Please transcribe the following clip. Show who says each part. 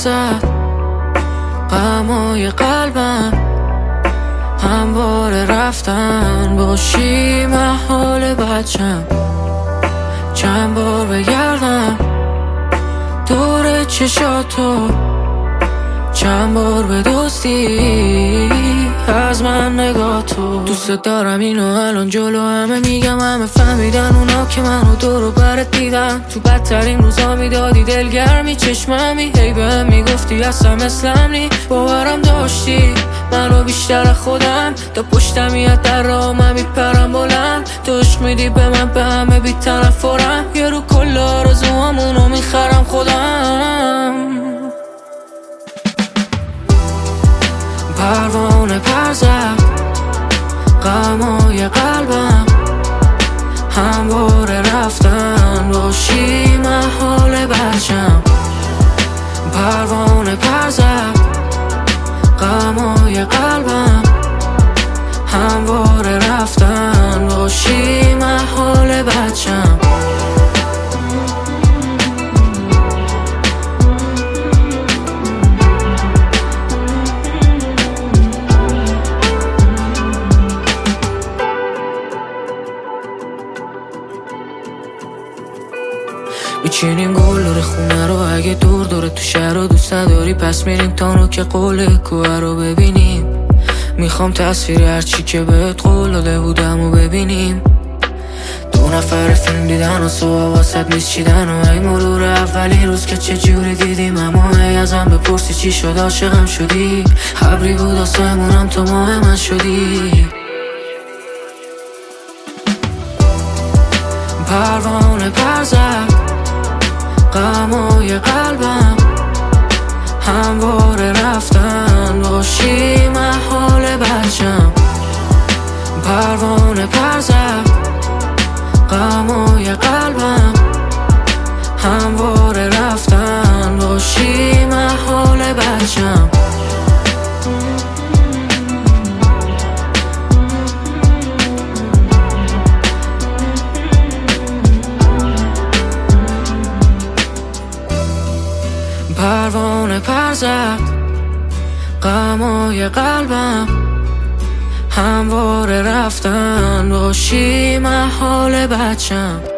Speaker 1: زد غمای قلبم، همواره رفتن باشی محال بچم. چند بار بگردم دور چشاتو، چند بار به دوستی از من نگاه تو. دوست دارم اینو الان جلو همه میگم، همه فهمیدن اونا که منو دور و برت دیدن. تو بدترین روزا میدادی دلگرمی چشممی، هی بهم میگفتی اصلا مثلم نی. باورم داشتی منو بیشتر خودم، تا پشتمیت در راه من میپرم بلند. تو عشق میدی به من به همه بی تنفرم، یه رو کل آرزوهامونو میخرم خودم. پروانه پر زد غمای قلبم، همواره رفتن باشی محال بچم. پروانه پر زد غمای قلبم، همواره رفتن باشی محال بچم. میچینیم گل داره خونه رو، اگه دور داره تو شهر رو دوست نداری پس میریم تانو که قول کوه رو ببینیم. میخوام تصویر هرچی که بهت قول داده بودم و ببینیم. دو نفر فیلم دیدن و صبح واسط نیست چیدن، و ای مرور اولی روز که چه جوری دیدیم. اما ای ازم بپرسی چی شد عاشقم شدی، ابری بود آسمونم تو ماه من شدی. پروانه پر زد غمای قلبم، همواره رفتن باشی محال بچم. پروانه پر زد غمای قلبم، همواره رفتن باشی محال بچم. پروانه پر زد غمای قلبم، همواره رفتن باشی محال بچم.